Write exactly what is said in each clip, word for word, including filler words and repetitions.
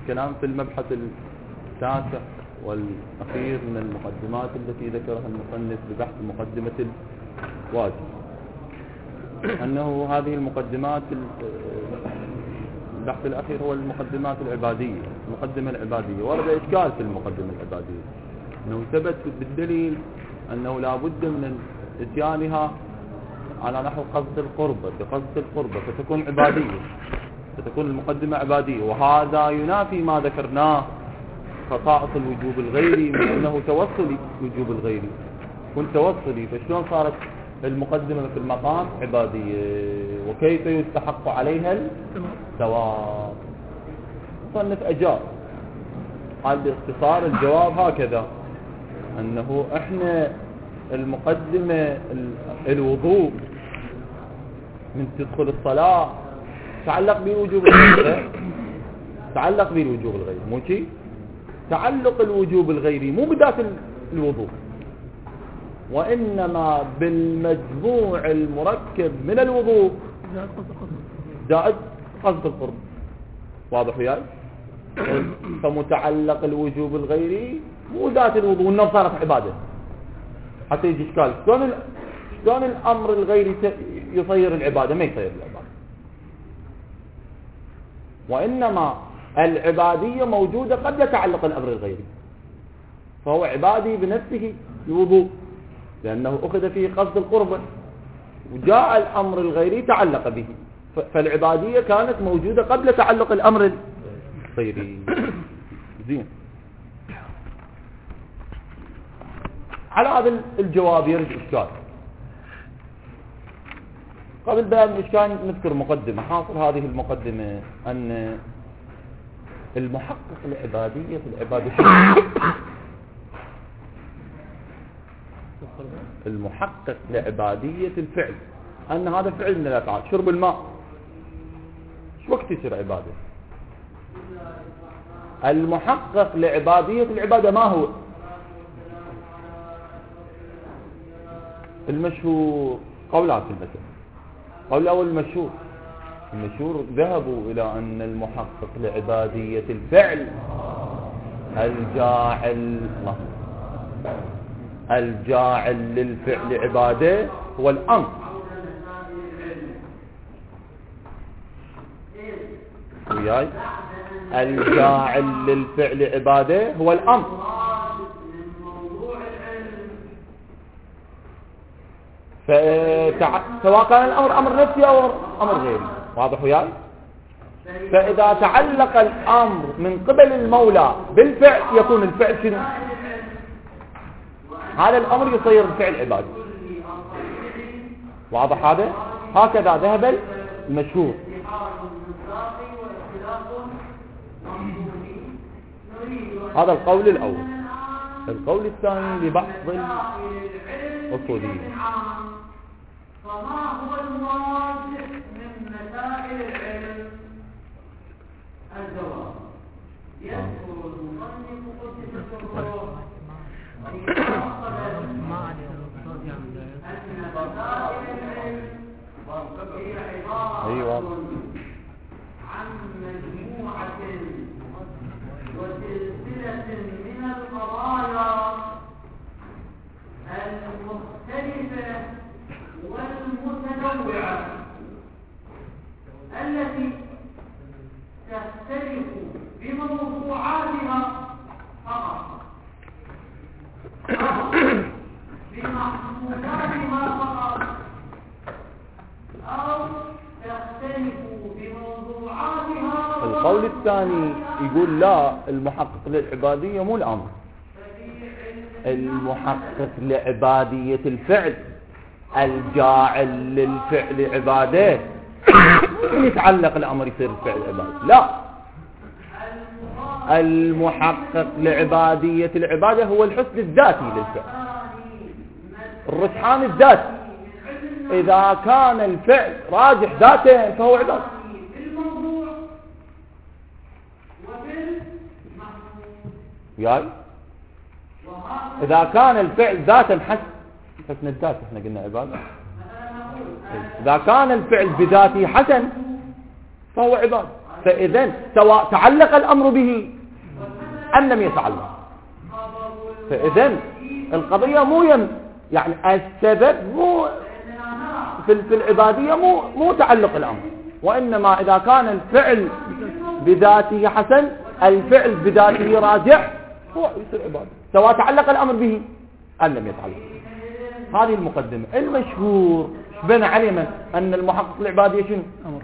الكلام في المبحث التاسع والأخير من المقدمات التي ذكرها المصنف ببحث مقدمة الواجب، أنه هذه المقدمات البحث الأخير هو المقدمات العبادية، المقدمة العبادية. ورد إشكال في المقدمة العبادية، أنه ثبت بالدليل أنه لا بد من إتيانها على نحو قصد القربة، بقصد القربة فتكون عبادية، فتكون المقدمة عبادية، وهذا ينافي ما ذكرناه خصائص الوجوب الغيري من أنه توصلي وجوب الغيري، كنت توصلي، فشلون صارت المقدمة في المقام عبادية؟ وكيف يستحق عليها الثواب؟ مصنف أجاب، قال باختصار الجواب هكذا، أنه إحنا المقدمة الوضوء من تدخل الصلاة تعلق بوجوب الغيري، تعلق بالوجوب الغيري، مو شيء تعلق الوجوب الغيري مو بذات الوضوء، وإنما بالمجموع المركب من الوضوء زائد قصد القرب. واضح وياي؟ فمتعلق الوجوب الغيري مو ذات الوضوء، والنوم صارت عبادة. حتى يجي إشكال، شلون شلون الأمر الغيري يصير العبادة؟ ما يصير العبادة، وإنما العبادية موجودة قبل تعلق الأمر الغيري، فهو عبادي بنفسه الوضوء لأنه أخذ فيه قصد القربة، وجاء الأمر الغيري تعلق به، فالعبادية كانت موجودة قبل تعلق الأمر الغيري. زين، على هذا الجواب يرد إشكال. قبل بيان الإشكال نذكر مقدمة. حاصل هذه المقدمة أن المحقق العبادية في العبادة المحقق لعبادية الفعل أن هذا فعل من الأفعال، شرب الماء، شو وقت يصير عبادة؟ المحقق لعبادية العبادة ما هو؟ المشهور قولات في المسألة. قول الأول المشهور، المشهور ذهبوا إلى أن المحقق لعبادية الفعل الجاعل الجاعل للفعل عبادة هو الأمر، وياي الجاعل للفعل عبادة هو الأمر، سواء كان الأمر أمر نفسي أو أمر غيري. واضح وياي؟ فإذا تعلق الأمر من قبل المولى بالفعل يكون الفعل شنو؟ هذا الأمر يصير الفعل عبادي. واضح هذا؟ هكذا ذهب المشهور. هذا القول الأول. القول الثاني لبعض الأصوليين. فما هو الواجب من مسائل العلم؟ الجواب: يذكر المصنف قدس الروح في أن مسائل العلم هي عبارة عن مجموعة وسلسلة من القضايا المختلفة والمتنوعة التي تختلف بموضوعاتها فقط أو بمحمولاتها فقط أو تختلف بموضوعاتها. القول الثاني يقول لا، المحقق للعبادية مو الأمر، المحقق لعبادية الفعل الجاعل للفعل عبادة يتعلق الأمر يصير الفعل عبادة. لا، المحقق لعبادية العبادة هو الحسن الذاتي للفعل، الرجحان الذاتي. إذا كان الفعل راجح ذاته فهو عبادة. ياي إذا كان الفعل ذاتا حسن، حسن الذات احنا قلنا عبادة. إذا كان الفعل بذاته حسن فهو عبادة. فإذا سواء تعلق الأمر به أم لم يتعلق، فإذا القضية مو يم يعني السبب مو في في العبادية مو مو تعلق الأمر، وإنما إذا كان الفعل بذاته حسن، الفعل بذاته راجع، هو يصير عبادة سواء تعلق الأمر به أم لم يتعلق. هذه المقدمة. المشهور بين علما أن المحقق العبادية شنو؟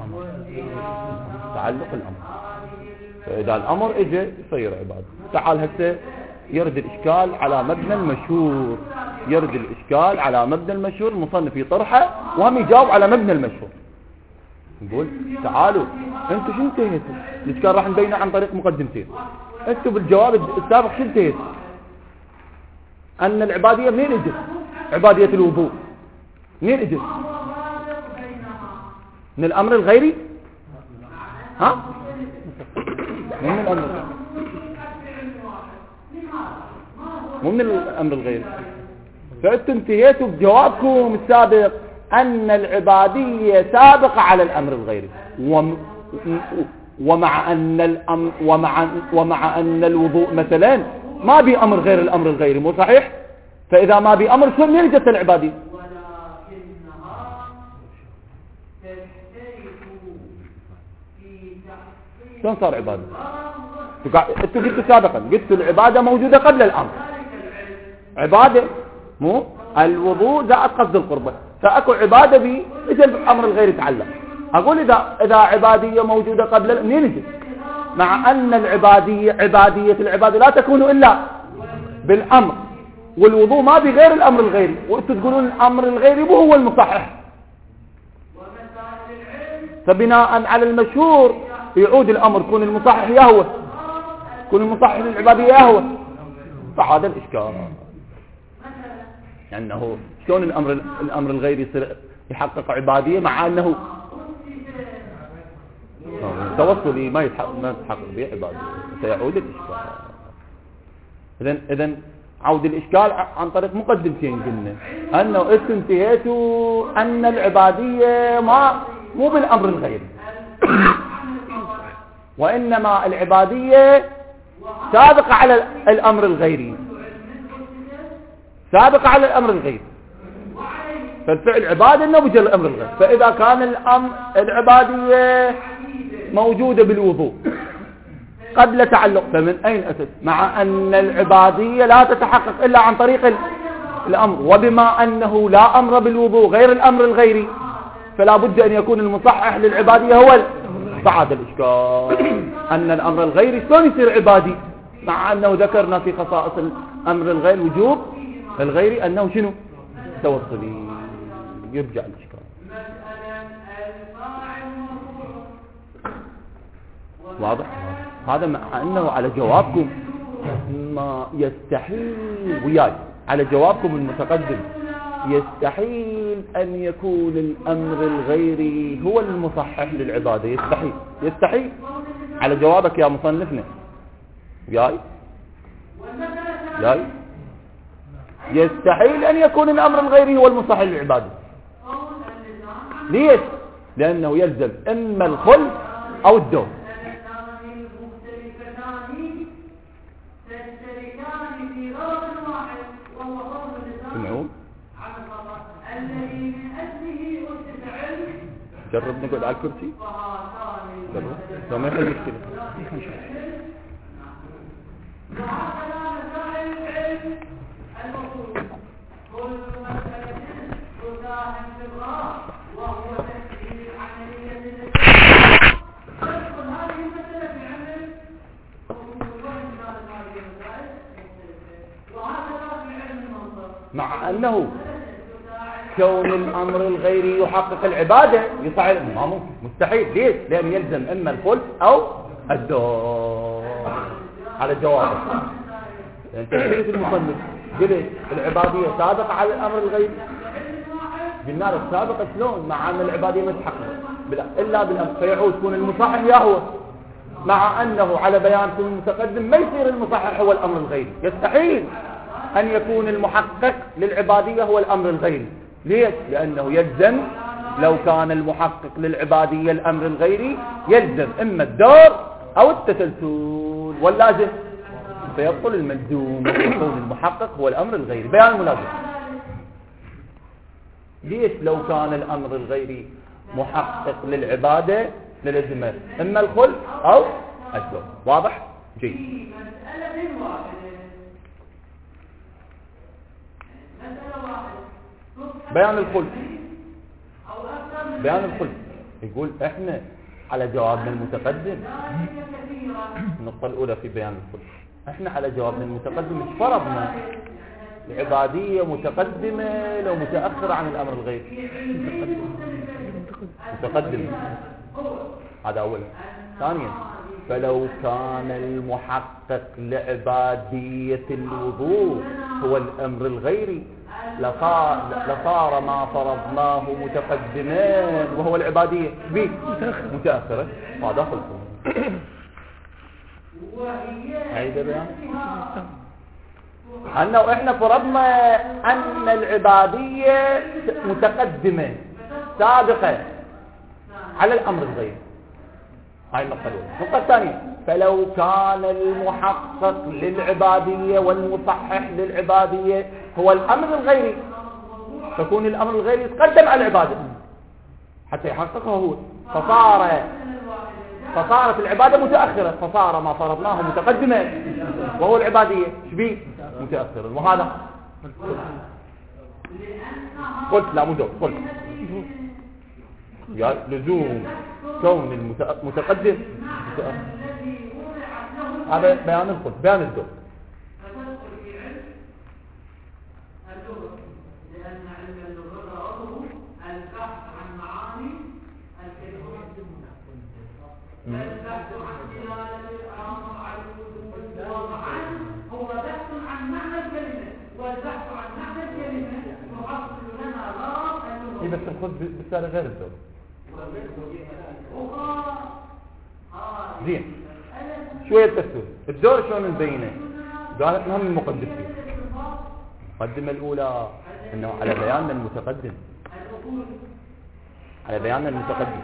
تعلق الأمر، فإذا الأمر إجا يصير عبادة. تعال هسه يرد الإشكال على مبنى المشهور، يرد الإشكال على مبنى المشهور، المصنف يطرحه وهم يجاوب على مبنى المشهور. نقول تعالوا انتوا شو انتهيتوا؟ الإشكال راح نبينه عن طريق مقدمتين. انتوا بالجواب السابق شو انتهيتوا؟ أن العبادية منين اجت؟ عبادية الوضوء منين اجت؟ من الأمر الغيري؟ ها؟ من الأمر مو من الأمر الغيري. فأنتم انتهيتوا بجوابكم السابق أن العبادية سابقة على الأمر الغيري، ومع أن الأمر ومع ومع أن الوضوء مثلا ما بأمر غير الأمر الغيري، مو صحيح؟ فإذا ما بأمر شو منين جت العبادية؟ شلون صار عبادة؟ انتوا قلتوا سابقا، قلتوا العبادة موجودة قبل الأمر، عبادة مو الوضوء زائد قصد القربة، فأكو عبادة بي اجى الأمر الغير يتعلق. أقول إذا إذا عبادية موجودة قبل منين اجت؟ مع أن العبادية عبادية العبادة لا تكون إلا بالأمر، والوضوء ما بغير الأمر الغيري، وأنتوا تقولون الأمر الغيري مو هو المصحح. فبناء على المشهور يعود الأمر كون المصحح يهوى، كون المصحح للعبادية يهوى. فهذا الإشكال أنه شلون الأمر الأمر الغيري يصير يحقق عبادية مع أنه توصلي ما يتحقق ما يتحقق به عبادية، سيعود الإشكال. إذن إذن عود الإشكال عن طريق مقدمتين. قلنا أنه انتهيتوا أن العبادية ما مو بالأمر الغيري، وإنما العبادية سابقة على الأمر الغيري، سابقة على الأمر الغيري، فالفعل عبادة إنه بجل الأمر الغيري. فإذا كان الأمر العبادية موجودة بالوضوء قبل تعلق، فمن أين أتت؟ مع أن العبادية لا تتحقق إلا عن طريق الأمر، وبما أنه لا أمر بالوضوء غير الأمر الغيري، فلا بد أن يكون المصحح للعبادية هو. فعاد الإشكال أن الأمر الغيري شلون يصير عبادي مع أنه ذكرنا في خصائص الأمر الغير وجوب الغيري أنه شنو؟ توصلي. يرجع الإشكال. واضح؟ هذا مع أنه على جوابكم ما يستحيل وياي، على جوابكم المتقدم يستحيل أن يكون الأمر الغيري هو المصحح للعبادة، يستحيل يستحيل على جوابك يا مصنفنا وياي وياي يستحيل أن يكون الأمر الغيري هو المصحح للعبادة. ليش؟ لأنه يلزم إما الخلف أو الدوم. سمعون؟ جرب نقعد على الكرسي، جرب لو ما يحل مشكلة. مع أنه كون الأمر الغيري يحقق العبادة يصعد ما ممكن، مستحيل. ليش؟ لأن يلزم إما الخلف أو الدوم. على جوابك أنت قلت المصنف قلت العبادية سابقة على الأمر الغيري، قلنا لك سابقة شلون مع أن العبادية ما تحقق إلا بالأمر، فيعود يكون المصحح يهوى، مع أنه على بيان في المتقدم ما يصير المصحح هو الأمر الغيري. يستحيل أن يكون المحقق للعبادية هو الأمر الغيري. ليش؟ لأنه يلزم لو كان المحقق للعبادية الأمر الغيري يلزم إما الدور أو التسلسل واللازم، فيبطل الملزوم ويكون المحقق هو الأمر الغيري. بيان الملازم. ليش لو كان الأمر الغيري محقق للعبادة للزمه إما الخلف أو الدور؟ واضح؟ جيد. بيان الخلف. بيان الخلف يقول احنا على جوابنا المتقدم. النقطة الأولى في بيان الخلف، احنا على جوابنا المتقدم مش فرضنا العبادية متقدمة لو متأخرة عن الأمر الغيري. متقدمة، هذا أولا. ثانيا، فلو كان المحقق لعبادية الوضوء هو الأمر الغيري لصار, لصار ما فرضناه متقدمان وهو العبادية بيه متأخرة. هذا خلفه. هيدا بيان أنه إحنا فرضنا أن العبادية متقدمة سابقة على الأمر الغيري. هاي النقطة الأولى. النقطة الثانية، فلو كان المحقق للعبادية والمصحح للعبادية هو الأمر الغيري فكون الأمر الغيري يتقدم على العبادة حتى يحققه هو، فصار فصارت العبادة متأخرة، فصار ما فرضناه متقدمة وهو العبادية شبيه متأخرة. وهذا قلت لا مو قلت يا لزوم كون المتقدم متأخر. هذا بيان الخلف. بيان الدور. هو بحث عن معنى الكلمة والبحث عن معنى الكلمة يحصل لنا غرض. اي بس الخلف بالتالي غير الدور. زين شوية تفسير الدور شلون نبينه؟ قالت لهم المقدمين. المقدمة الأولى أنه على بيان المتقدم على بيان المتقدم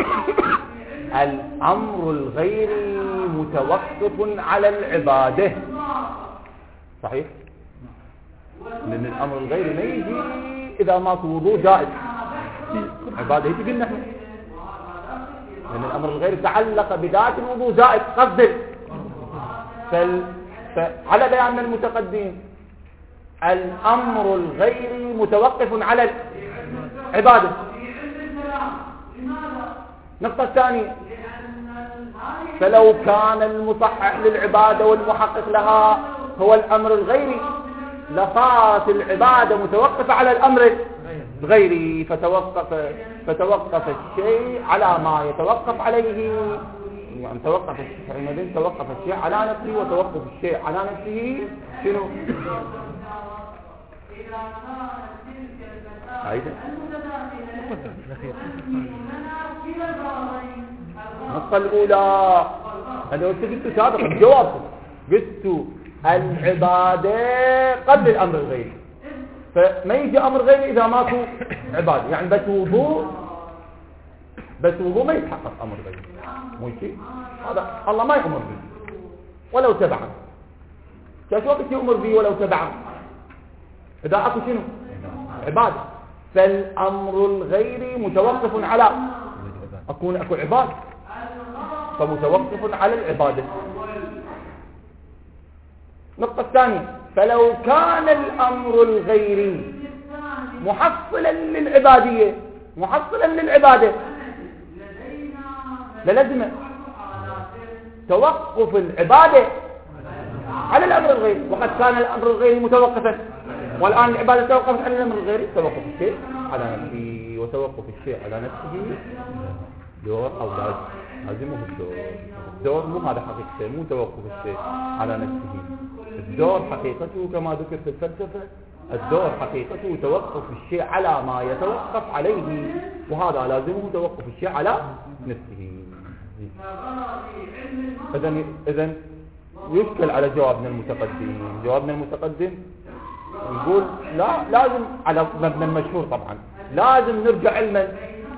الأمر الغيري متوقف على العبادة. صحيح؟ لأن الأمر الغيري ما يجي إذا ما في وضوء جائز. عبادة يجي قلنا احنا لأن الأمر الغيري تعلق بذات الوضوء زائد قصد. فال... فعلى بيان المتقدم الأمر الغيري متوقف على العبادة. النقطة الثانية، فلو كان المصحح للعبادة والمحقق لها هو الأمر الغيري لصارت العبادة متوقفة على الأمر الغيري فتوقف فتوقف الشيء على ما يتوقف عليه. يعني توقف الشيء توقف الشيء على نفسه وتوقف الشيء على نفسه شنو؟ هيدا النقطة الأولى أنا قلت قلت سابقا جواب قلت العبادة قبل الأمر الغيري، فما يجي أمر غيري إذا ماكو عبادة. يعني بس وضوء بس وضوء ما يتحقق أمر غيري مو شيء. هذا الله ما يأمر به ولو تبعا. كيف وقت يأمر به ولو تبعا إذا أكو شنو عبادة؟ فالأمر الغيري متوقف على أكون أكو عبادة فمتوقف على العبادة. النقطة الثانية، فلو كان الأمر الغيري محصلا للعبادية محصلا للعبادة للزم توقف العبادة على الأمر الغيري، وقد كان الأمر الغيري متوقفا والآن العبادة توقفت على الأمر الغيري. توقف الشيء على نفسه وتوقف الشيء على نفسه دور أو لازم لازمه الدور. الدور مو هذا حقيقته، مو توقف الشيء على نفسه. الدور حقيقته كما ذكر في الفلسفة الدور حقيقته توقف الشيء على ما يتوقف عليه، وهذا لازمه توقف الشيء على نفسه. إذن إذن يشكل على جوابنا المتقدم. جوابنا المتقدم يقول لا لازم على مبنى المشهور طبعا لازم نرجع علما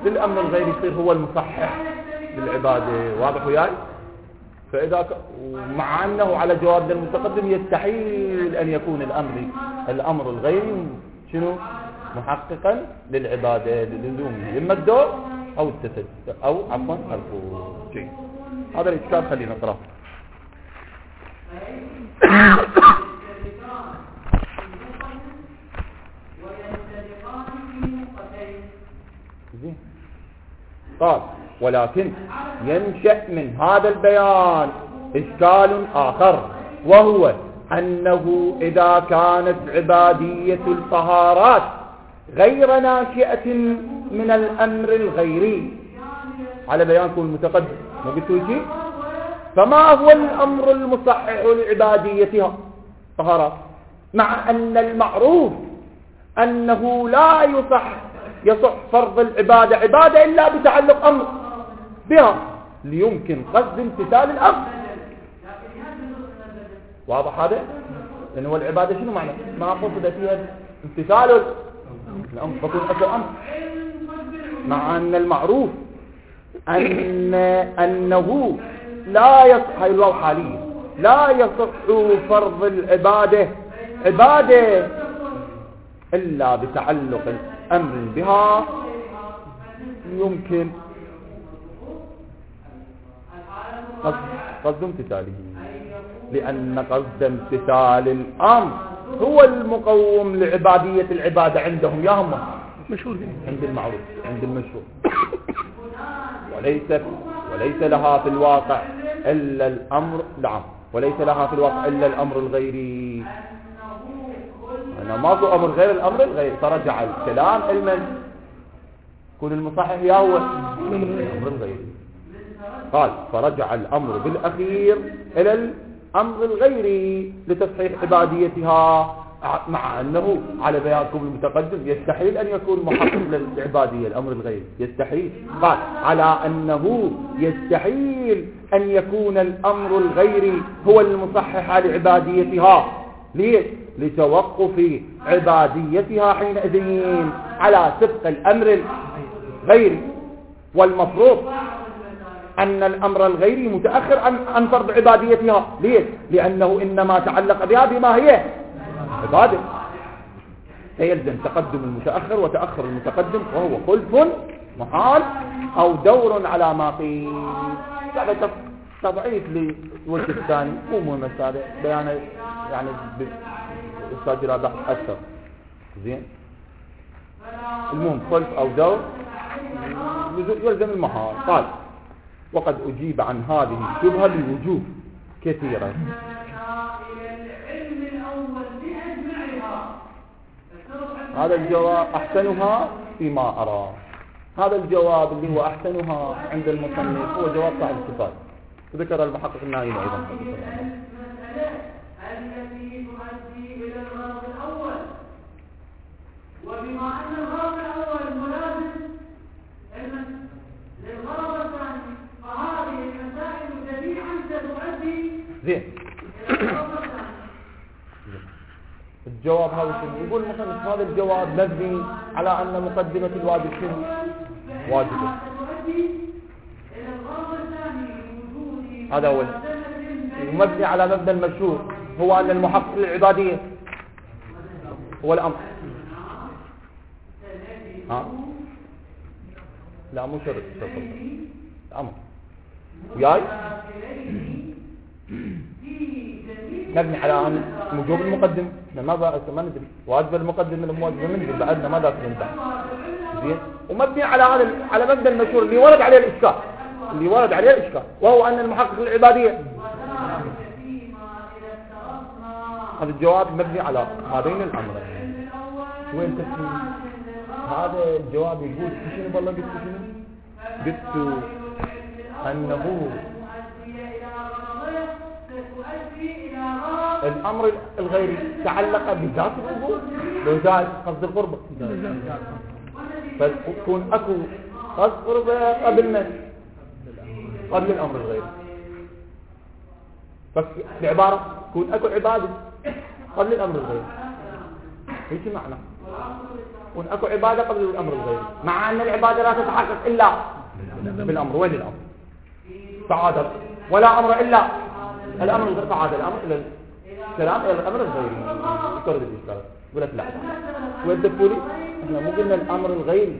للأمر الغيري يصير هو المصحح للعبادة. واضح وياي؟ فإذا ك... مع أنه على جواب المتقدم يستحيل أن يكون الأمر الأمر الغيري شنو محققا للعبادة للزومه إما الدور أو التسجل أو عفوا الخروج. هذا الإشكال خلينا نقرأه. قال ولكن ينشأ من هذا البيان إشكال آخر، وهو أنه إذا كانت عبادية الطهارات غير ناشئة من الأمر الغيري على بيانكم المتقدم مو قلتوا شيء، فما هو الأمر المصحح لعباديتها طهارات، مع أن المعروف أنه لا يصح يصح فرض العبادة عبادة إلا بتعلق أمر بها ليمكن قصد امتثال الأمر. واضح هذا؟ لأنه العبادة شنو معنى؟ ما قصد فيها امتثال الأمر فكون أصل أمر، مع أن المعروف أن أنه لا يصح هاي الواو حاليا لا يصح فرض العبادة عبادة إلا بتعلق الأمر بها يمكن قصد, قصد امتثاله، لأن قصد امتثال الأمر هو المقوم لعبادية العبادة عندهم يا هم مشهور عند المعروف عند المشهور، وليس وليس لها في الواقع إلا الأمر نعم وليس لها في الواقع إلا الأمر الغيري. أنا ما هو أمر غير الأمر الغيري، فرجع الكلام المن كل المصحح يا هو الأمر الغيري. قال فرجع الأمر بالأخير إلى الأمر الغيري لتصحيح عباديتها، مع أنه على بيانكم المتقدم يستحيل أن يكون محقق للعبادية الأمر الغيري يستحيل. قال على أنه يستحيل أن يكون الأمر الغيري هو المصحح لعباديتها. ليش؟ لتوقف عباديتها حينئذ على سبق الأمر الغيري، والمفروض أن الأمر الغيري متأخر عن فرض عباديتها. ليش؟ لأنه إنما تعلق بها بما هي عبادة، فيلزم تقدم المتأخر وتأخر المتقدم، وهو خلف محال أو دور على ما قيل. هذا تضعيف للوجه الثاني مو مهم هذا بيانه يعني بالأستاذ رابح أكثر زين. المهم خلف أو دور يلزم المحال. قال وقد أجيب عن هذه الشبهة بوجوه كثيرة. هذا الجواب أحسنها فيما أرى، هذا الجواب اللي هو أحسنها عند المصنف هو جواب صاحب الكفاية، ذكر المحقق النائم أيضا. التي تؤدي إلى الغرض الأول، وبما أن الغرض الأول ملازم للغرض الثاني فهذه المسائل جميعا ستؤدي زين. الجواب هذا شنو؟ يقول مثلا هذا الجواب مبني على أن مقدمة الواجب شنو؟ واجبة. هذا هو ومبني على مبنى المشهور هو أن المحقق للعبادية هو الأمر. ها؟ لا مو شرط الأمر وياي مبني على أن وجوب المقدم ماذا ما ندري واجب المقدم من المواجب ما ندري بعدنا ما داخل نبع زين، ومبني على هذا على مبنى المشهور اللي ورد عليه الإشكال اللي ورد عليه الإشكال وهو أن المحقق للعبادية. هذا الجواب مبني على هذين الأمرين. وين تسمي هذا الجواب يقول شنو والله قلت شنو؟ قلت أنه الأمر الغيري تعلق بذات الوضوء لو زاد قصد القربة، فتكون أكو قصد قربة قبل من قبل الأمر الغيري، فالعبارة تكون أكو عبادة قبل الأمر الغيري. ايش معنى؟ يكون اكو عبادة قبل الامر الغيري، مع ان العبادة لا تتحقق الا بالامر. وين الامر؟ تعادل ولا امر الا الامر الغيري، تعادل الامر الى الكلام الى الامر الغيري. ترد الاشكال يقول لك لا، وين تقولي احنا مو قلنا الامر الغيري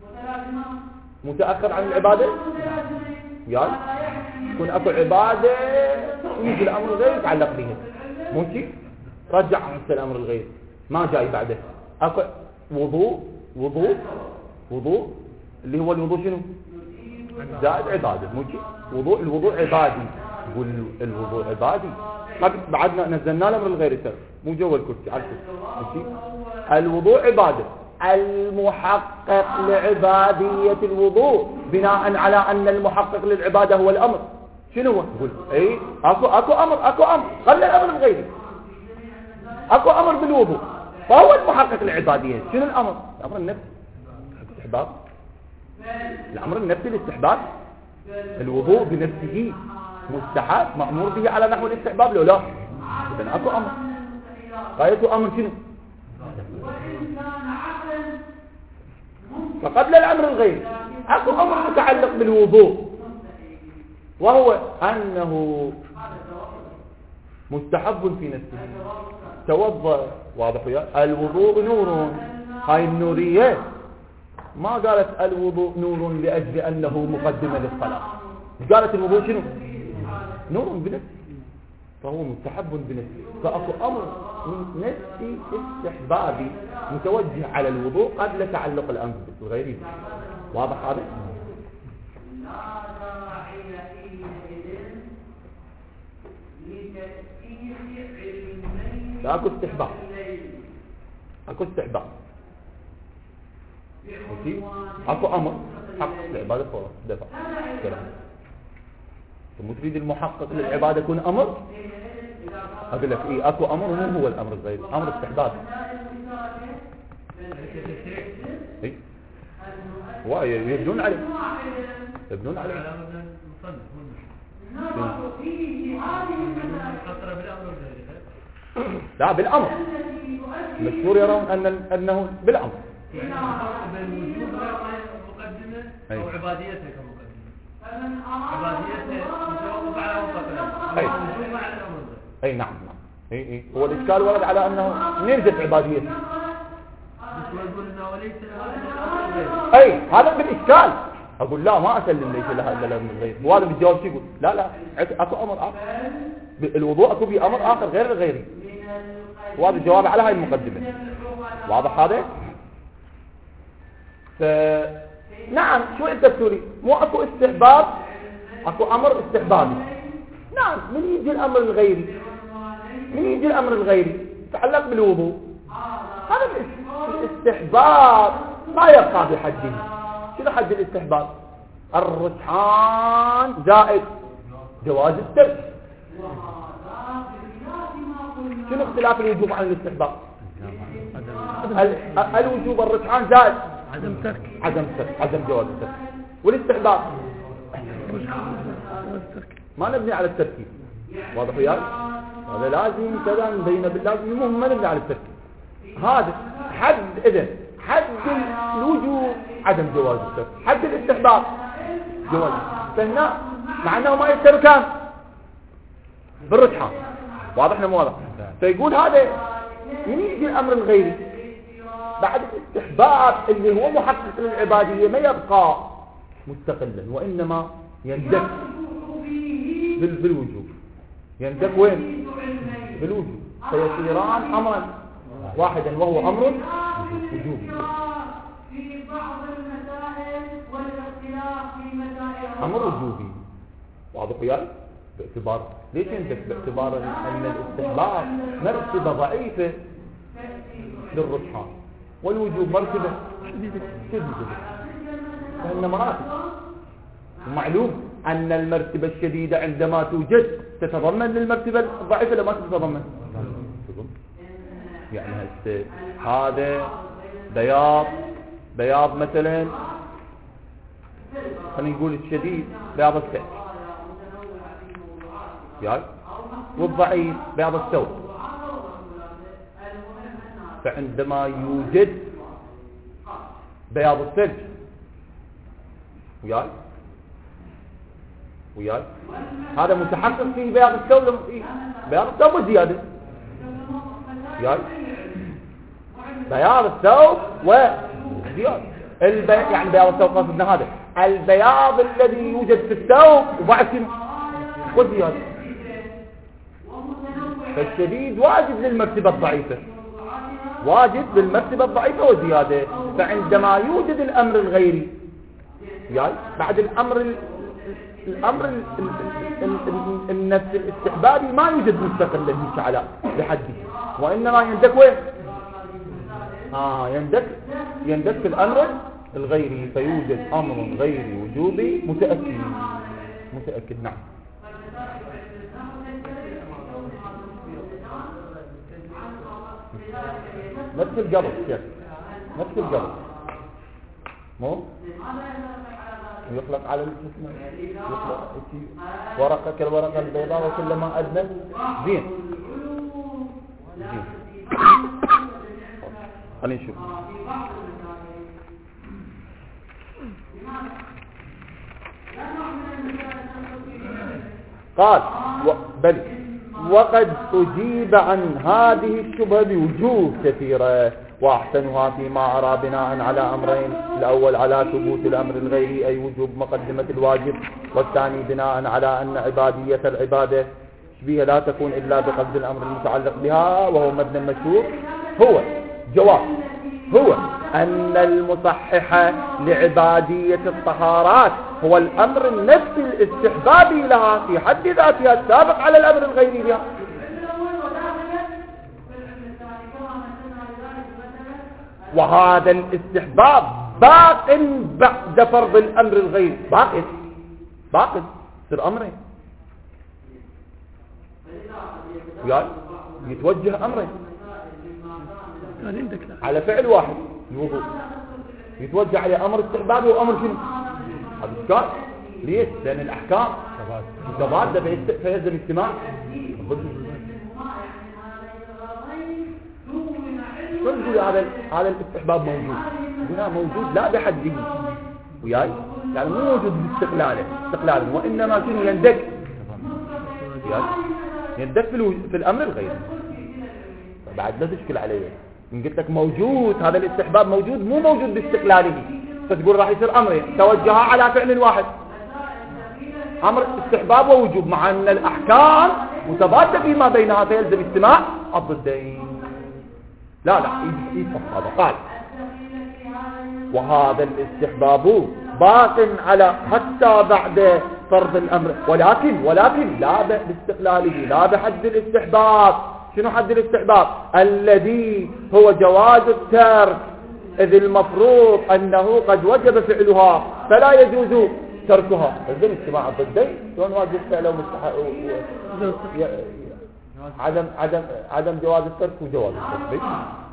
متاخر عن العباده؟ يعني يكون اكو عباده ويجي الامر الغيري يتعلق بها، ماشي؟ رجع حتى الامر الغيري ما جاي بعده. اكو وضوء وضوء وضوء اللي هو الوضوء شنو؟ زائد عباده، ماشي؟ وضوء الوضوء عبادي، يقول الوضوء عبادي. قد بعدنا نزلنا الامر الغيري ترى مو جوا الكرسي على الكرسي، ماشي؟ الوضوء عباده، المحقق لعبادية الوضوء بناء على أن المحقق للعبادة هو الأمر شنو هو؟ يقول اي اكو اكو امر اكو امر قبل الامر الغيري، اكو امر بالوضوء فهو المحقق للعبادية. شنو الامر؟ الامر النفسي الاستحباب، الامر النفسي الاستحباب. الوضوء بنفسه مستحب مأمور به على نحو الاستحباب لو لا؟ اذا اكو امر، غايته امر شنو؟ فقبل الامر الغيري اكو امر متعلق بالوضوء وهو انه مستحب في نفسه. توضأ، واضح ويا؟ الوضوء نور، هاي النورية ما قالت الوضوء نور لاجل انه مقدمة للصلاة، قالت الوضوء شنو؟ نور بنفسه، فهو مستحب بنفسه. فاكو امر نفسي استحبابي متوجه على الوضوء قبل تعلق الامر الغيري. واضح هذا؟ اكو استحباب، اكو استحباب، ماشي؟ اكو امر حق العباده فورا دفع كلام. ثم تريد المحقق للعباده يكون امر، اقول لك ايه اكو امر مو هو الامر الغيري، امر استحباب. اي واي يبنون عليه، يبنون عليه. لا بالامر مشهور يرون ان انه بالامر مقدمه او عباديته كمقدمه، عباديته متوقف على مقدمه اي اي نعم نعم اي اي هو الاشكال ورد على انه نرجت عباديته، اي هذا بالاشكال. اقول لا ما اسلم ليس لها الا الامر الغيري، وهذا بالجواب شو يقول؟ لا لا اكو امر اخر الوضوء، اكو في امر اخر غير الغيري، وهذا الجواب على هاي المقدمه. واضح هذا؟ ف نعم شو انت بتقولي؟ مو اكو استحباب، اكو امر استحبابي. نعم من يجي الامر الغيري، من يجي الامر الغيري يتعلق بالوضوء، هذا الاستحباب ما يبقى بحده. شنو حد الاستحباب؟ الرجحان زائد جواز الترك. شنو اختلاف الوجوب عن الاستحباب؟ الوجوب الرجحان زائد عدم ترك، عدم ترك، عدم جواز الترك. والاستحباب ما نبني على التركيب. واضح وياك؟ هذا لازم كذا نبين باللازم، المهم ما نبني على التركيب. هذا حد اذن حد الوجوب عدم جواز الترك، حد الاستحباب جواز. فهنا مع انه ما يشتركان بالرجحان. واضح مو واضح؟ فيقول هذا من يجي الامر الغيري بعد الاستحباب اللي هو محقق للعبادية ما يبقى مستقلا، وانما يندك بالوجوب. يندك وين؟ بالوجوب، فيصيران امرا واحدا وهو امر وجوبي. امر وجوبي. واضح وياي؟ باعتبار ليش يندك؟ باعتبار ان الاستحباب مرتبه ضعيفه للرجحان، والوجوب مرتبه شديده، فإن مراتب. ومعلوم أن المرتبة الشديدة عندما توجد تتضمن للمرتبة الضعيفة لما تتضمن. يعني هسه هذا بياض بياض مثلا، خلينا نقول الشديد بياض الثلج، يعني والضعيف بياض الثوب. فعندما يوجد بياض الثلج وياي وياي هذا متحقق فيه بياض الثوب فيه بياض الثوب وزيادة وياي بياض الثوب وزيادة البي... يعني بياض الثوب قصدنا هذا البياض الذي يوجد في الثوب وبعد شنو وزيادة. فالشديد واجب للمرتبة الضعيفة واجب للمرتبة الضعيفة وزيادة. فعندما يوجد الأمر الغيري يعني بعد الأمر ال... الأمر ال... ال... ال... ال... النفس الاستحبابي ما يوجد مستقل هيك على بحده وإنما يندك وين آه يندك يندك في الأمر الغيري فيوجد أمر غيري وجوبي متأكد متأكد نعم. نفس القبض كيف نفس القبض مو يخلق على الجسم يخلق ورقة كالورقة البيضاء وكلما أدنى زين زين خلينا نشوف. قال و... بل وقد أجيب عن هذه الشبهة بوجوه كثيرة وأحسنها فيما أرى بناء على أمرين. الأول على ثبوت الأمر الغيري أي وجوب مقدمة الواجب والثاني بناء على أن عبادية العبادة شبيه لا تكون إلا بقصد الأمر المتعلق بها وهو مبنى المشهور. هو جواب هو أن المصحح لعبادية الطهارات هو الأمر النفسي الاستحبابي لها في حد ذاتها السابق على الأمر الغيري بها. وهذا الاستحباب باق بعد فرض الأمر الغيري باق باق يصير أمرين يعني يتوجه أمرين على فعل واحد الوضوء يتوجه على أمر استحبابي وأمر شنو هذا إشكال. ليش؟ لأن الأحكام متضادة فيلزم اجتماع. شو نقول هذا هذا الاستحباب موجود هنا موجود لا بحده وياي يعني مو موجود باستقلاله استقلالا وإنما شنو يندك وياي يندك في, الو... في الأمر الغيري. بعد لا تشكل عليه إن قلت لك موجود هذا الاستحباب موجود مو موجود باستقلاله فتقول راح يصير أمرين توجه على فعل واحد أمر استحباب ووجوب مع أن الأحكام متضادة فيما بينها فيلزم اجتماع الضدين. لا لا يفهم هذا. قال وهذا الاستحباب باق على حتى بعد فرض الأمر ولكن ولكن لا باستقلاله لا بحد الاستحباب. شنو حد الاستحباب؟ الذي هو جواز الترك إذ المفروض أنه قد وجب فعلها فلا يجوز تركها. إذن اجتماع الضدين شلون واجب فعله ومستحق عدم عدم عدم جواز الترك وجواز الترك.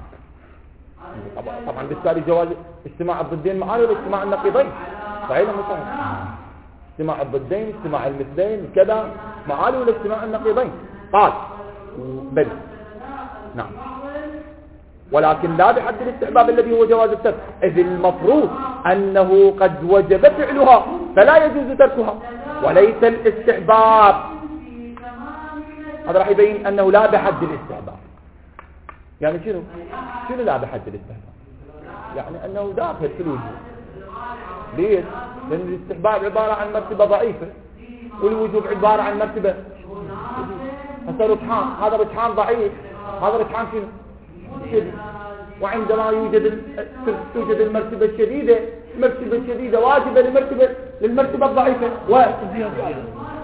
طبعا بالتالي جواز اجتماع الضدين معاني واجتماع النقيضين صحيح مو صحيح؟ اجتماع الضدين اجتماع المثلين كذا معاني ولا اجتماع النقيضين. قال بل نعم ولكن لا بحد الاستحباب الذي هو جواز الترك إذ المفروض أنه قد وجب فعلها فلا يجوز تركها وليس الاستحباب. هذا راح يبين أنه لا بحد الاستحباب. يعني شنو شنو لا بحد الاستحباب؟ يعني أنه داخل في الوجوب. ليش؟ لأن الاستحباب عبارة عن مرتبة ضعيفة والوجوب عبارة عن مرتبة. هذا رجحان هذا رجحان ضعيف هذا رجحان شنو شديد. وعندما يوجد توجد المرتبة الشديدة المرتبة الشديدة واجبة للمرتبة للمرتبة الضعيفة وزيادة.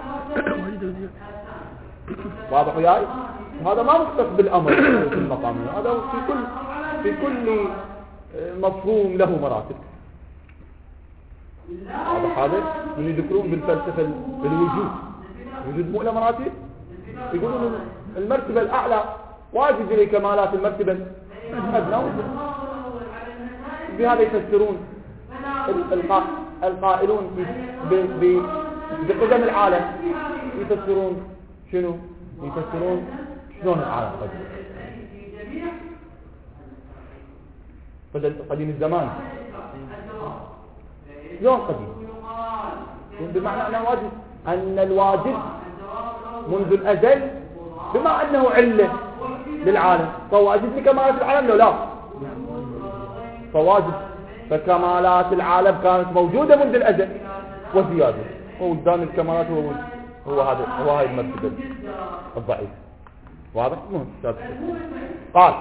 واضح وياي؟ هذا ما مختص بالأمر في المقام هذا في كل في كل مفهوم له مراتب. واضح هذا من يذكرون بالفلسفة بالوجود وجود مو له مراتب يقولون المرتبة الأعلى واجب لكمالات المرتبة الأدنى بهذا يفسرون القائلون بقدم العالم يفسرون شنو يفسرون شلون العالم قديم قديم الزمان شلون قديم؟ بمعنى أنه واجب، أن الواجب منذ الأزل بما أنه علة للعالم فواجب لكمالات العالم لو لا فواجب، فكمالات العالم كانت موجودة منذ الأزل وزيادة، ووجدان الكمالات هو هو هذا هو هاي المرتبة الضعيف. واضح؟ مهم. قال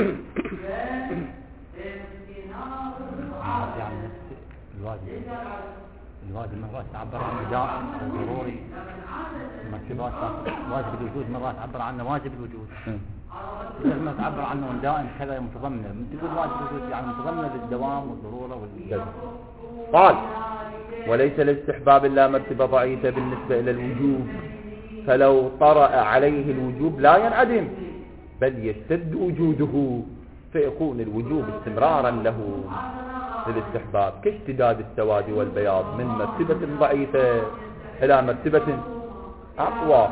يعني الواجب الواجب مرات تعبر عن نداء ضروري، مرتبات واجب الوجود مرات تعبر عنه واجب الوجود، لما تعبر عنه نداء كذا متضمنه، تقول واجب الوجود يعني متضمنه للدوام والضروره والجذب. قال وليس لاستحباب إلا مرتبة ضعيفة بالنسبة إلى الوجوب، فلو طرأ عليه الوجوب لا ينعدم بل يشتد وجوده فيكون الوجوب استمرارا له للاستحباب كاشتداد السواد والبياض من مرتبة ضعيفة إلى مرتبة أقوى،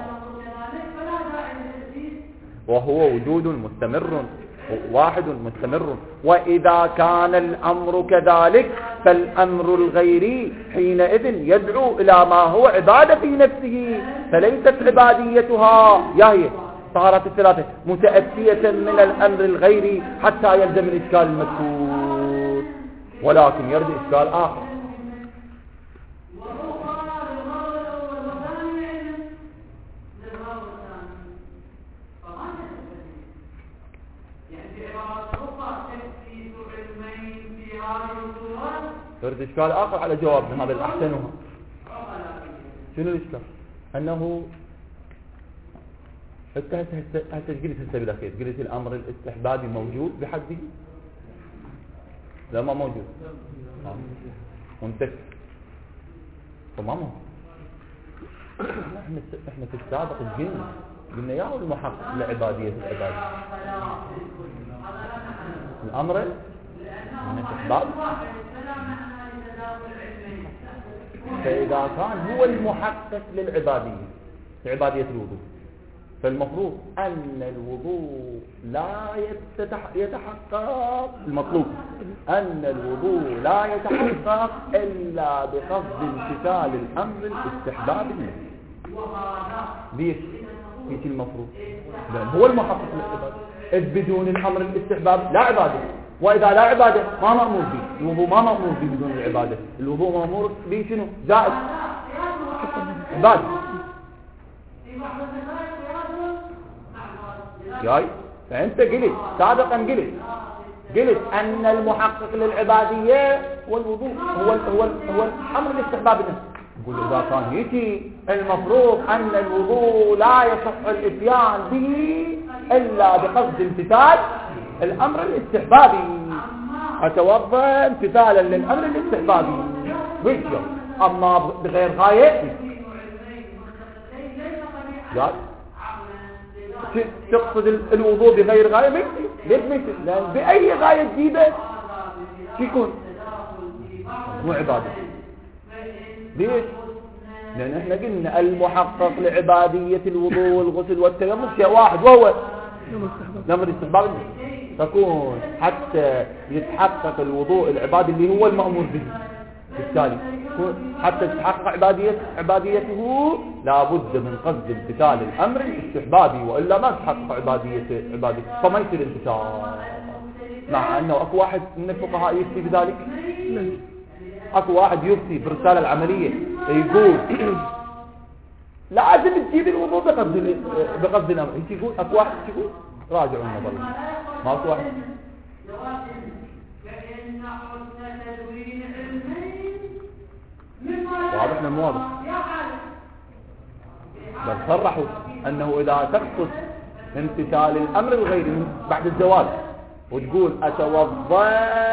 وهو وجود مستمر واحد مستمر. وإذا كان الأمر كذلك فالأمر الغيري حينئذ يدعو إلى ما هو عبادة في نفسه، فليست عباديتها ياهي صارت الثلاثة متأتية من الأمر الغيري حتى يلزم الإشكال المذكور، ولكن يرد إشكال آخر. يرد إشكال آخر على جوابنا هذا الأحسنها. شنو الإشكال؟ أنه أنت هسه قلت هسه بالأخير قلت الأمر الاستحبابي موجود بحده؟ لا ما موجود. منتك تمام. احنا احنا في السابق قلنا قلنا يا المحقق لعبادية العباد الأمر الاستحباب، فإذا كان هو المحقق للعبادية لعبادية الوضوء فالمفروض أن الوضوء لا يتحقق، المطلوب أن الوضوء لا يتحقق إلا بقصد امتثال الأمر الاستحبابي ليش؟ ليش المفروض؟ لأن هو المحقق للعبادة، إذ بدون الأمر الاستحبابي لا عبادة، وإذا لا عبادة ما مأمور به، الوضوء ما مأمور به بدون العبادة، الوضوء مأمور به شنو؟ زائد عبادة. جاي؟ فأنت قلت سابقا قلت قلت أن المحقق للعبادية والوضوء هو هو هو الأمر الاستحبابي نفسه. نقول إذا كان يجي المفروض أن الوضوء لا يصح الإتيان به إلا بقصد امتثال الأمر الاستحبابي، أتوضأ امتثالا للأمر الاستحبابي ويجب، أما بغير غاية جاي؟ تقصد الوضوء بغير غاية مثل ليش مثل؟ لأن بأي غاية جديدة يكون مو عبادة. ليش؟ لأن احنا قلنا المحقق لعبادية الوضوء والغسل والتيمم شيء واحد وهو الأمر الاستحبابي، تكون حتى يتحقق الوضوء العبادي اللي هو المأمور به، بالتالي حتى تتحقق عبادية عباديته لابد من قصد امتثال الأمر الاستحبابي، وإلا ما تتحقق عبادية عبادية فما يصير امتثال. مع أنه أكو واحد من الفقهاء يفتي بذلك، أكو واحد يفتي بالرسالة العملية يقول لازم تجيب الوضوء بقصد بقصد الأمر، يقول أكو واحد يقول راجعوا النظر ما أكو واحد. واضح من واضح، بل صرحوا أنه إذا تقصد امتثال الأمر الغيري بعد الزواج وتقول أتوضأ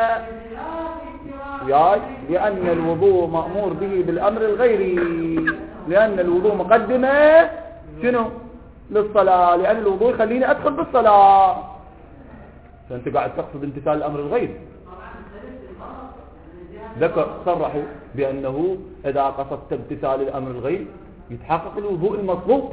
وياي لأن الوضوء مأمور به بالأمر الغيري، لأن الوضوء مقدمة شنو؟ للصلاة، لأن الوضوء يخليني أدخل بالصلاة، فأنت قاعد تقصد امتثال الأمر الغيري. ذكر صرحوا بأنه إذا قصدت امتثال الأمر الغيري يتحقق الوضوء المطلوب،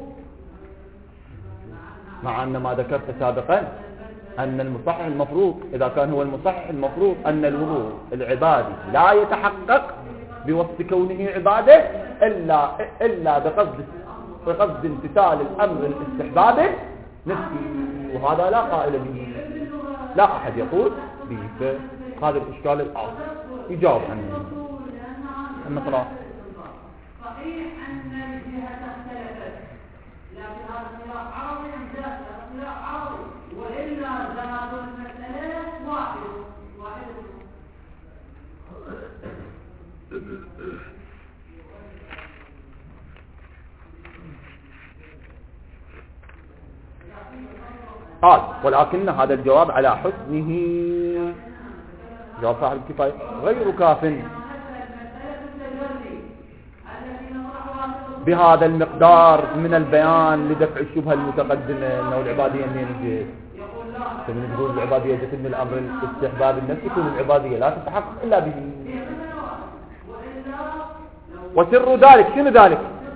مع أن ما ذكرت سابقا أن المصحح المفروض إذا كان هو المصحح المفروض أن الوضوء العبادي لا يتحقق بوصف كونه عبادة إلا, إلا بقصد بقصد امتثال الأمر الاستحبابي نفسي، وهذا لا قائل به، لا أحد يقول به. فهذا الإشكال الآخر يجاوب عنه المطلع. صحيح أن الجهة اختلفت، لكن هذا اختلاف عرضي أم ذات اختلاف عرضي، وإلا ذات المسألة واحد واحد. قال ولكن هذا الجواب على حسنه، جواب صاحب الكفاية غير كاف بهذا المقدار من البيان لدفع الشبهة المتقدمة أنه العبادية منين جت. فمن تقول العبادية جت من الأمر الاستحباب النفسي، يكون العبادية لا تتحقق إلا به. وسر ذلك شنو ذلك؟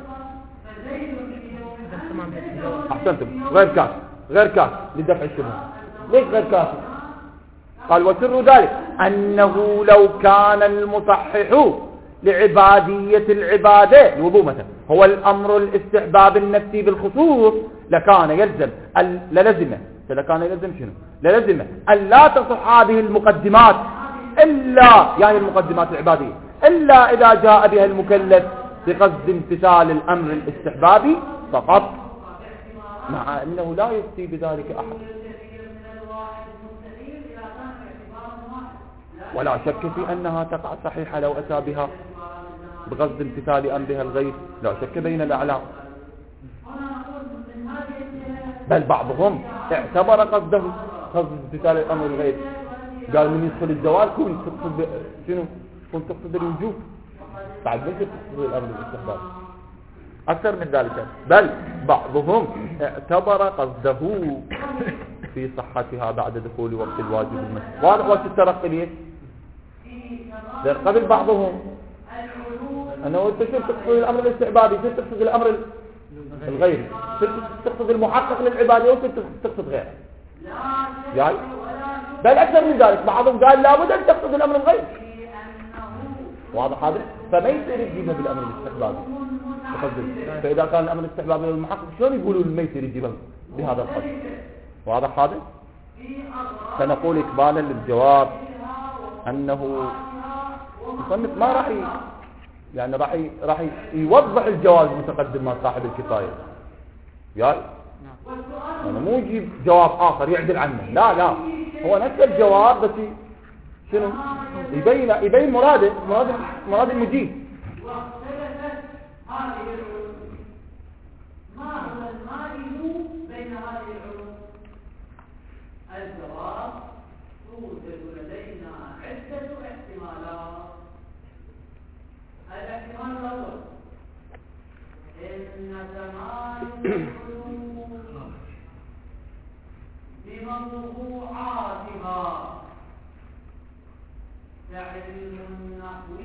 أحسنتم، غير كاف غير كاف لدفع الشبهة. ليش غير كاف؟ قال وسر ذلك أنه لو كان المصحح لعبادية العبادة الوضوء مثلا هو الأمر الاستحباب النفسي بالخصوص لكان يلزم للزمه لكان يلزم شنو؟ للزمه أن لا تصح هذه المقدمات إلا يعني المقدمات العبادية إلا إذا جاء بها المكلف بقصد امتثال الأمر الاستحبابي فقط، مع أنه لا يفتي بذلك أحد. ولا شك في أنها تقع صحيحة لو أتى بها بقصد امتثال أمرها الغير، لا شك بين الأعلام. بل بعضهم اعتبر قصده قصد امتثال الأمر الغير، قال من يدخل الزواج كون تقصد شنو؟ كون تقصد الوجوب، بعد ليش تقصد الأمر الاستحباب أكثر من ذلك. بل بعضهم اعتبر قصده في صحتها بعد دخول وقت الواجب المسجد. واضح وقت الترقي ليه؟ قبل بعضهم أنه أنت شو تقصد الأمر الاستعبادي، شو تقصد الأمر الغيري، شو تقصد المحقق للعبادة وشو تقصد غيره. يعني بل أكثر من ذلك بعضهم قال لابد أن تقصد الأمر الغيري. واضح هذا؟ فما يصير يجيبها بالأمر الاستحبابي. فإذا كان الأمر الاستحبابي للمحقق شلون يقولوا ما يصير يجيبها بهذا القدر؟ واضح هذا؟ فنقول إقبالا للجواب أنه المصنف ما راح يعني راح راح يوضح الجواب المتقدم مع صاحب الكفاية، يعني أنا مو يجيب جواب آخر يعدل عنه، لا لا هو نفس الجواب بس شنو يبين يبين مراده مراد مراد المجيب. ما هو المائل بين هذه العلوم؟ الجواب توجد لدينا عدة احتمالات. الاحتمال الأول إن تمايز العلوم بموضوعاتها كعلم النحو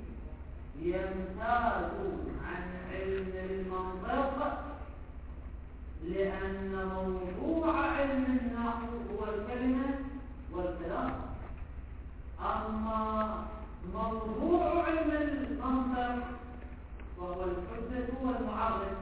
يمتاز عن علم المنطق لأن موضوع علم النحو هو الكلمة والكلام، أما موضوع علم المنطق وهو الحجة والمعارض.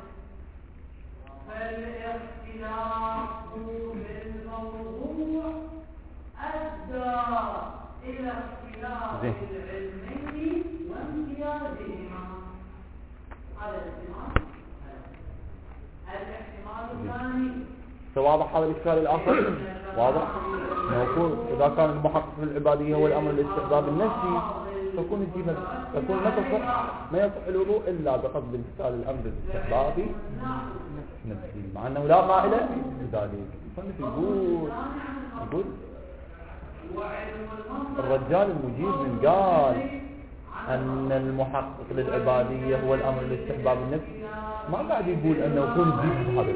فالاختلاف بالموضوع أدى إلى اختلاف العلمين وامتيازهما. هذا الاحتمال. الاحتمال الثاني واضح هذا الإشكال الآخر؟ واضح؟ نقول إذا كان المحقق في العبادية هو الأمر الاستحباب النفسي تكون الجهة تكون ما تصح ما يصح الوضوء إلا بقصد امتثال الأمر الاستحبابي نفسي، مع أنه لا قائل بذلك. يقول يقول الرجال المجيب من قال أن المحقق للعبادية هو الأمر الاستحباب النفسي ما قاعد يقول أنه يكون الجهة بهذا،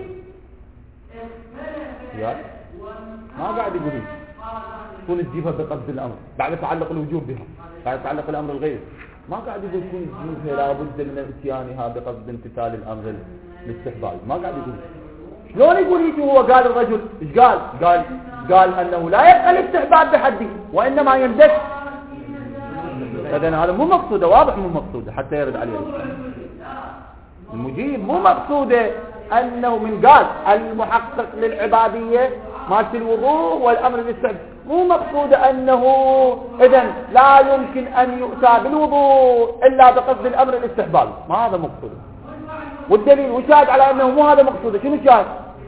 يعني ما قاعد يقول يكون الجهة بقصد الأمر بعد تعلق الوجوب بها بعد تعلق الأمر الغير، ما قاعد يقول يكون الجهة لابد من اتيانها بقصد امتثال الأمر الاستحبابي، ما قاعد يقول. شلون يقول يجي هو قال الرجل ايش قال؟ قال قال أنه لا يبقى الاستحباب بحده وإنما يندك إذن هذا مو مقصوده، واضح مو مقصوده حتى يرد عليه المجيب. مو مقصوده أنه من قال المحقق للعبادية مالت الوضوء والأمر بالاستحباب، مو مقصوده أنه إذن لا يمكن أن يؤتى بالوضوء إلا بقصد الأمر الاستحبابي، ما هذا مقصوده. والدليل وشاهد على أنه مو هذا مقصوده، شنو شاهد؟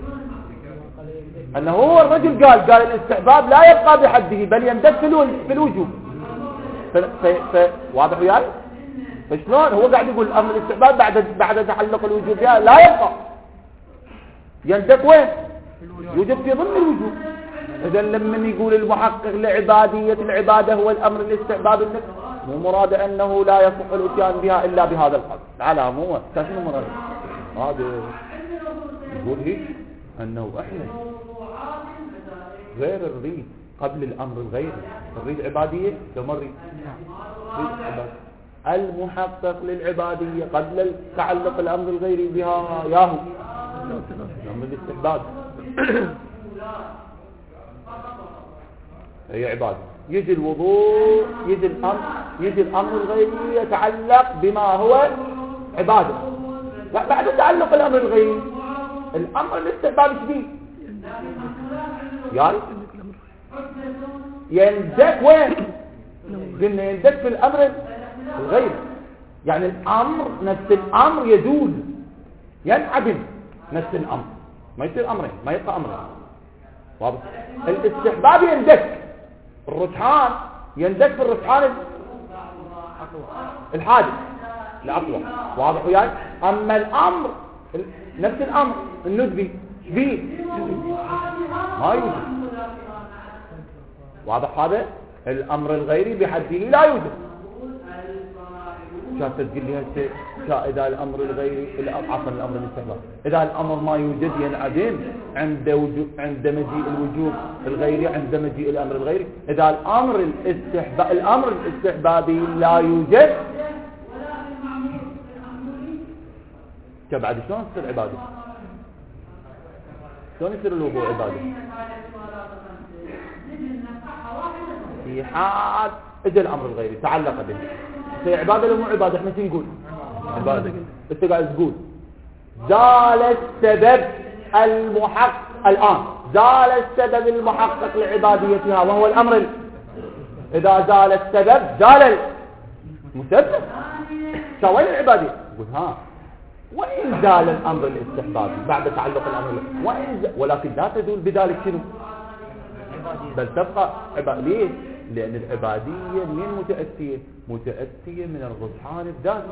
أنه هو الرجل قال قال الاستحباب لا يبقى بحده بل يندك في الوجوب. ف... ف... ف... واضح وياي؟ فشلون هو قاعد يقول الأمر الاستحباب بعد بعد تعلق الوجوب لا يبقى، يندك وين؟ يوجد في ضمن الوجوب. إذا لما يقول المحقق لعبادية العبادة هو الأمر الاستحباب النفس، مو مراد أنه لا يصح الاتيان بها إلا بهذا القصد. على مو شنو مراد؟ هذا يقول هيك أنه إحنا غير الريد قبل الأمر الغيري، الريد عبادية لو مريد المحقق للعبادية قبل تعلق الأمر الغيري بها ياهو الأمر الاستحباب هي عبادة. يجي الوضوء يجي الأمر يجي الأمر الغيري يتعلق بما هو عبادة. لا بعد تعلق الأمر الغيري الأمر الاستحباب شديد يعني يندك وين؟ قلنا يندك في الأمر الغيري، يعني الأمر نفس الأمر يدول ينعدم نفس الأمر، ما يصير أمرين ما يبقى أمرين. واضح؟ الاستحباب يندك الرجحان يندك في الرجحان الحادث الأقوى. واضح وياي؟ أما الأمر نفس الأمر الندبي شبيه ما يوجد. واضح هذا؟ الأمر الغيري بحده لا يوجد. شاهد تقول لي هالشيء إذا الأمر الغيري عفوا الأمر الاستحباب إذا الأمر ما يوجد ينعدم عند وجود عند مجيء الوجوب الغيري عند مجيء الأمر الغيري. إذا الأمر الاستحباب الأمر الاستحبابي لا يوجد كبعد شلون تصير عبادة؟ شلون يصير الوضوء عبادة؟ في حال اجى الأمر الغيري تعلق به هي عبادة لو مو عبادة احنا شو نقول؟ عبادة. انت قاعد تقول زال السبب المحقق الآن زال السبب المحقق لعباديتها وهو الأمر ال... إذا زال السبب زال المسبب شوين العبادية. قل ها وإن زال الأمر الاستحبابي بعد تعلق الأمر وإن ز... ولكن لا تزول بذلك شنو؟ بل تبقى عبادية. ليه؟ لأن العبادية من متأتية متأتية من الرجحان الذاتي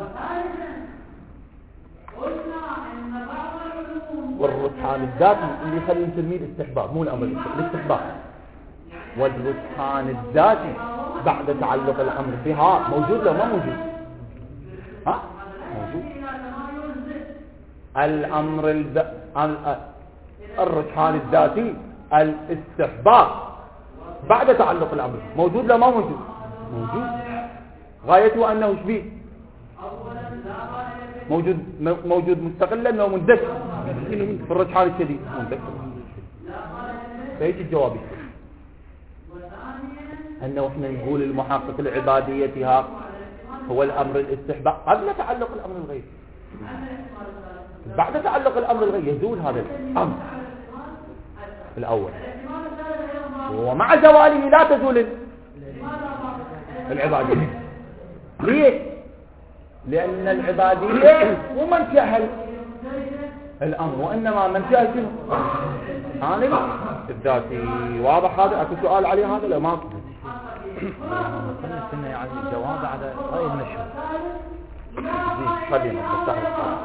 والرجحان الذاتي اللي يخلي نسميه الاستحباب مو الأمر الاستحباب. والرجحان الذاتي بعد تعلق الأمر بها موجود لو ما موجود؟ ها؟ موجود. الأمر الذ... الرجحان الذاتي الاستحباب بعد تعلق الأمر موجود لو ما موجود؟ موجود. غايته أنه شبيه موجود موجود مستقلا أنه مندك في الرجحان الشديد مندك. فهيك الجواب أنه إحنا نقول المحقق لعباديتها هو الأمر الاستحباب قبل تعلق الأمر الغيري. بعد تعلق الأمر الغيري يزول هذا الأمر الأول ومع زواله لا تزول العبادية. ليه؟ لأن العبادية مو منشأ الأمر وإنما منشأ شنو؟ هذا الذاتي. واضح هذا؟ أكو سؤال عليه هذا لو ما كنا يعني الجواب على رأي المشهور. خلينا نفتح الصلاة.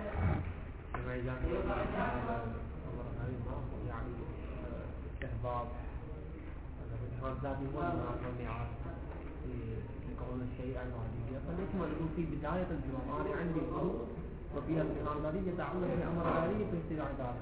ذات يكون ميعاد في كون الشيء عبادية فليش ما نقول في بداية الجواب أنا عندي وضوء وفيها امتحان غريب يتعلق بأمر غريب فيصير عبادة.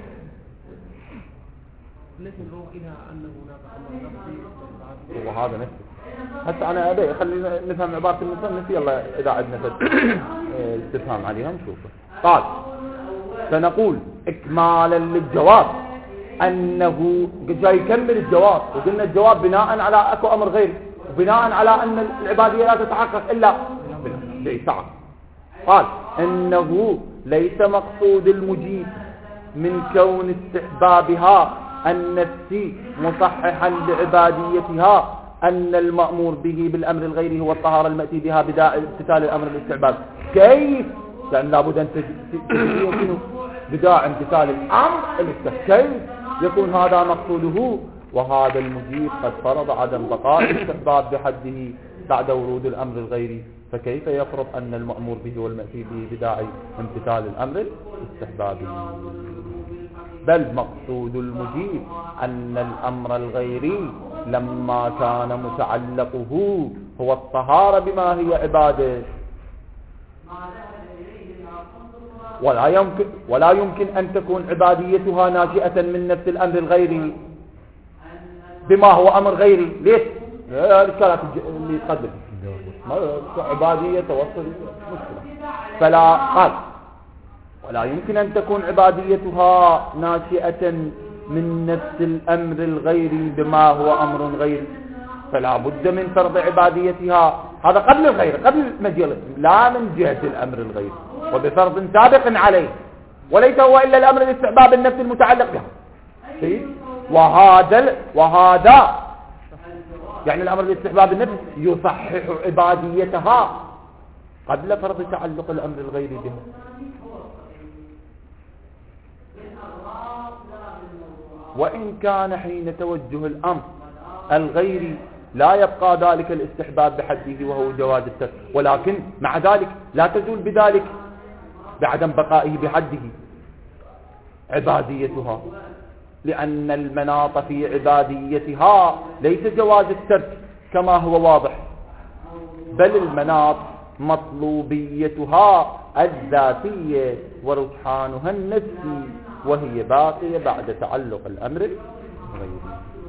ليش نروح إلى أن هناك أمر نفسي وهذا نفسه حتى أنا أبي خلينا نفهم عبارة المصنف يلا إذا عندنا استفهام عليها نشوفه. قال سنقول إكمالا للجواب أنه جاي يكمل الجواب وقلنا الجواب بناء على أكو أمر غير وبناء على أن العبادية لا تتحقق إلا بالإطاعة. قال إنه ليس مقصود المجيب من كون استحبابها النفسي مصححا لعباديتها أن المأمور به بالأمر الغيري هو الطهارة المأتي بها بداء امتثال الأمر الاستحباب. كيف؟ لأن لابد أن تجد بداء امتثال الأمر الاستحباب. كيف يكون هذا مقصوده وهذا المجيب قد فرض عدم بقاء الاستحباب بحده بعد ورود الأمر الغيري، فكيف يفرض أن المأمور به والمأتي به بداعي امتثال الأمر الاستحبابي؟ بل مقصود المجيب أن الأمر الغيري لما كان متعلقه هو الطهارة بما هي عبادة ولا يمكن, ولا يمكن أن تكون عباديتها ناشئة من نفس الأمر الغيري بما هو أمر غيري. ليش؟ الكلام اللي يتقدم عبادية توصل مشكلة. فلا قال ولا يمكن أن تكون عباديتها ناشئة من نفس الأمر الغيري بما هو أمر غيري، فلا بد من فرض عباديتها هذا قبل الغير قبل المجيء لا من جهة الأمر الغيري وبفرض سابق عليه، وليس هو إلا الأمر الاستحباب النفس المتعلق بها. وهذا وهذا يعني الأمر الاستحباب النفس يصحح عباديتها قبل فرض تعلق الأمر الغيري بها. وإن كان حين توجه الأمر الغيري لا يبقى ذلك الاستحباب بحده وهو جواز الترك، ولكن مع ذلك لا تزول بذلك بعدم بقائه بحده عباديتها، لأن المناط في عباديتها ليس جواز الترك كما هو واضح، بل المناط مطلوبيتها الذاتية ورجحانها النفسي، وهي باقية بعد تعلق الأمر الغيري.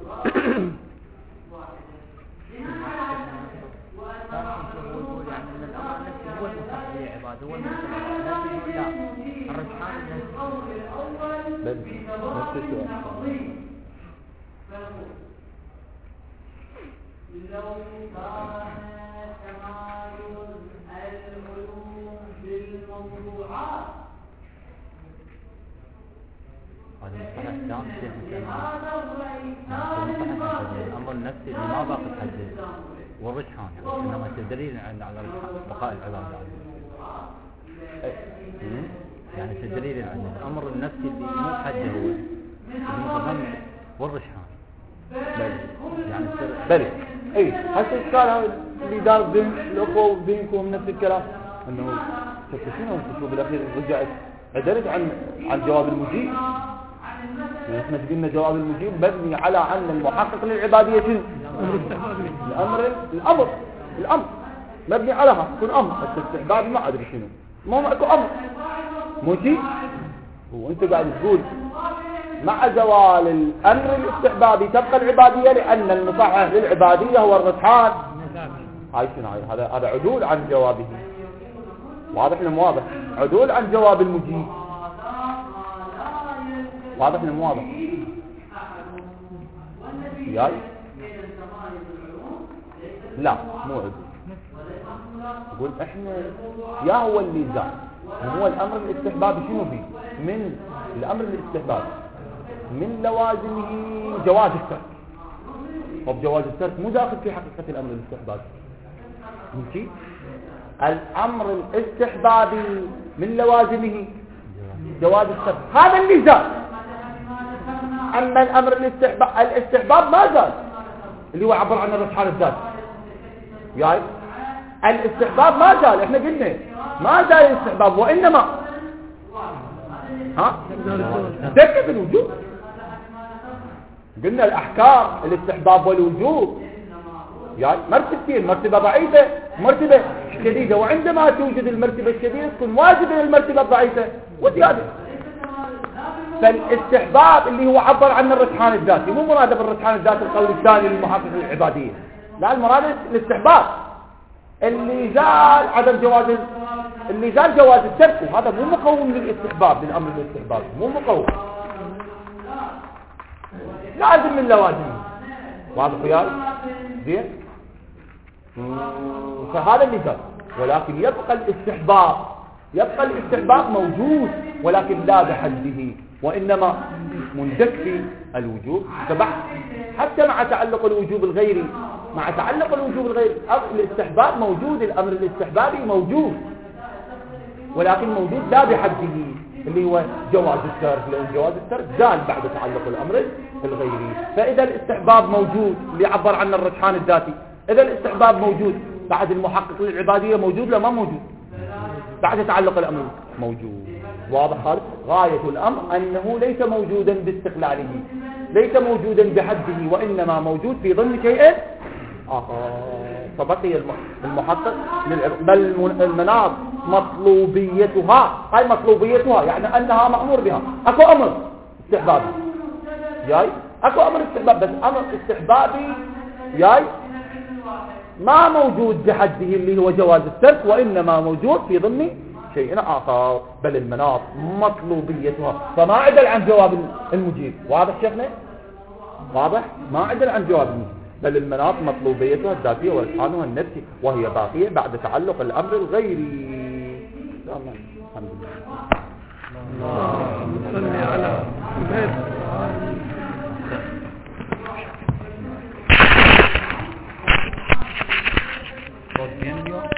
نفس السؤال. لو كان كمال العلوم بالموضوعات هذا المصطلح الثاني الأمر النفسي اللي ما باقي تحدد والرجحان، يعني إنما الدليل على بقاء العبادة، يعني الدليل على الأمر النفسي اللي مو حده هو المتضمن والرجحان. بل يعني بل اي حتى الاشكال اللي دار بين الاخوه وبينكم نفس الكلام، انه شنو تشوف بالاخير رجعت عدلت عن عن جواب المجيب. يعني احنا قلنا جواب المجيب مبني على ان المحقق للعباديه شنو؟ الامر الامر الامر مبني علىها يكون امر، الاستحباب ما ادري شنو، ما هو اكو امر مجيب. وانت قاعد تقول مع زوال الامر الاستحبابي تبقى العباديه لان المصحح للعباديه هو الرجحان. هاي شنو هاي؟ هذا هذا عدول عن جوابه. واضح ولا مو واضح؟ عدول عن جواب المجيب. واضح ولا مو واضح؟ ياي لا مو عدول. يقول احنا يا هو اللي زاد وهو الامر الاستحبابي شنو فيه؟ من الامر الاستحبابي من لوازمه جواز الترك، وبجواز الترك مو داخل في حقيقة الأمر الاستحبابي. ماشي؟ الأمر الاستحبابي من لوازمه جواز الترك، هذا اللي زال. أما الأمر الاستحباب الاستحباب ما زال، اللي هو عبر عن الرجحان الذاتي. يعني الاستحباب ما زال، احنا قلنا ما زال الاستحباب، وإنما ها دقة الوجوب. قلنا الأحكام الاستحباب والوجوب يعني مرتبتين، مرتبة ضعيفة مرتبة شديدة، وعندما توجد المرتبة الشديدة تكون واجبة للمرتبة الضعيفة وزيادة. فالاستحباب اللي هو عبر عن الرجحان الذاتي، مو مراد بالرجحان الذاتي القول الثاني للمحقق العبادية، لا المراد الاستحباب اللي زال عدم جواز اللي زال جواز الترك، وهذا مو مقوم للاستحباب للأمر الاستحباب، مو مقوم، لازم من لوازمه. واضح وياي؟ زين. فهذا اللي قال. ولكن يبقى الاستحباب يبقى الاستحباب موجود ولكن لا بحده، وإنما مندك في الوجوب. فبعد حتى مع تعلق الوجوب الغيري مع تعلق الوجوب الغيري الاستحباب موجود، الأمر الاستحبابي موجود ولكن موجود لا بحده، اللي هو جواز الترك، لأن جواز الترك زال بعد تعلق الأمر الغيري. فإذا الاستحباب موجود اللي عبر عنه الرجحان الذاتي، إذا الاستحباب موجود بعد المحقق للعبادية موجود لا ما موجود؟ بعد تعلق الأمر موجود. واضح خالص؟ غاية الأمر أنه ليس موجودا باستقلاله، ليس موجودا بحده، وإنما موجود في ضمن شيء آخر. فبقي المحقق بل المناط مطلوبيتها، هاي مطلوبيتها يعني أنها مأمور بها. أكو أمر استحبابي جاي، أكو أمر استحباب، بس أمر استحبابي جاي ما موجود بحده اللي هو جواز الترك، وإنما موجود في ضمن شيء آخر. بل المناط مطلوبيتها، فما عدل عن جواب المجيب. واضح شيخنا؟ واضح؟ ما عدل عن جواب المجيب، بل المناط مطلوبيتها الذاتية ورجحانها النفسي، وهي باقية بعد تعلق الأمر الغيري. الحمد لله.